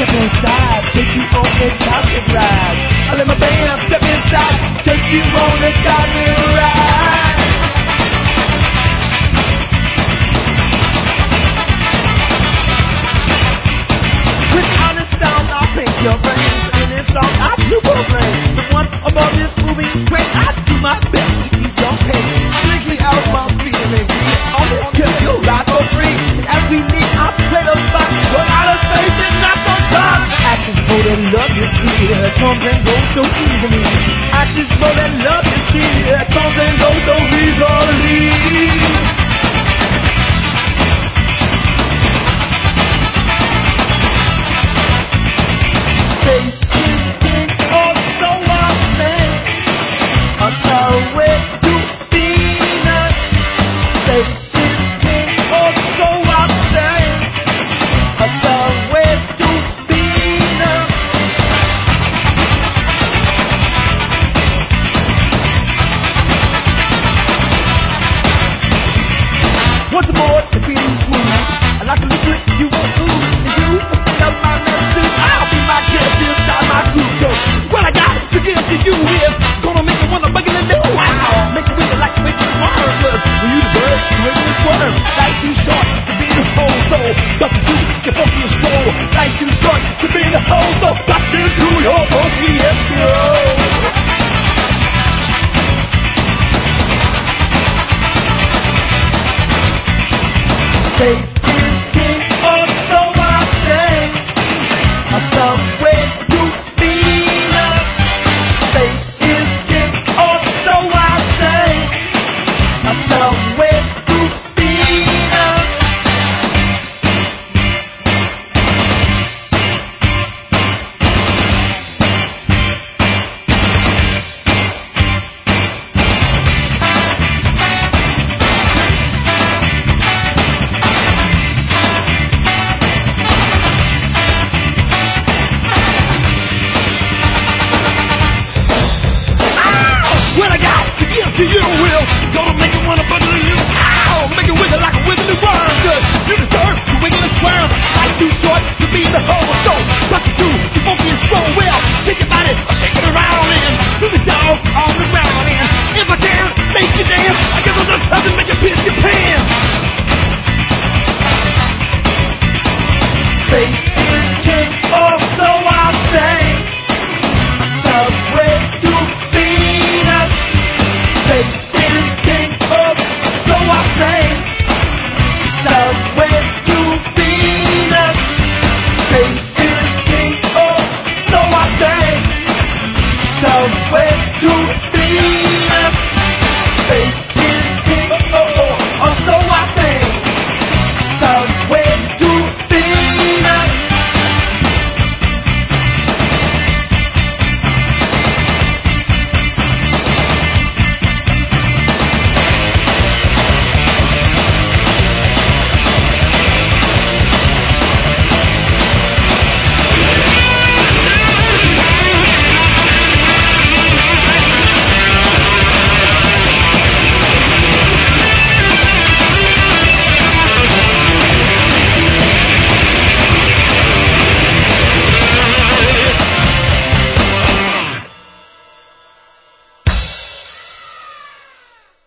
step inside, take you on a chocolate ride. I let my band step inside, take you on a chocolate ride. With honest style, I'll pick your brains. In this song, I do proclaim the one above this moving train. I do my best to ease your pain. Strictly out my feeling. I'll kill you right for free. As we leave our trailer spot, run out of space and not so top. Actors know that love you see, it comes and goes so easily. Actors know that love you see, it comes and goes so easily. What's more to be smooth? I like a liquid, you won't lose. And you love my medicine. I'll be my gift inside my groove. So what I got to give to you is gonna make you wanna buggle and do. Wow, make you wiggle like a big worm. Cause when you the bird, you ain't the squirm. Life too short to be the whole soul. Got to do your funky and stroll. Life too short to be the whole soul. Got to do your funky and stroll. Say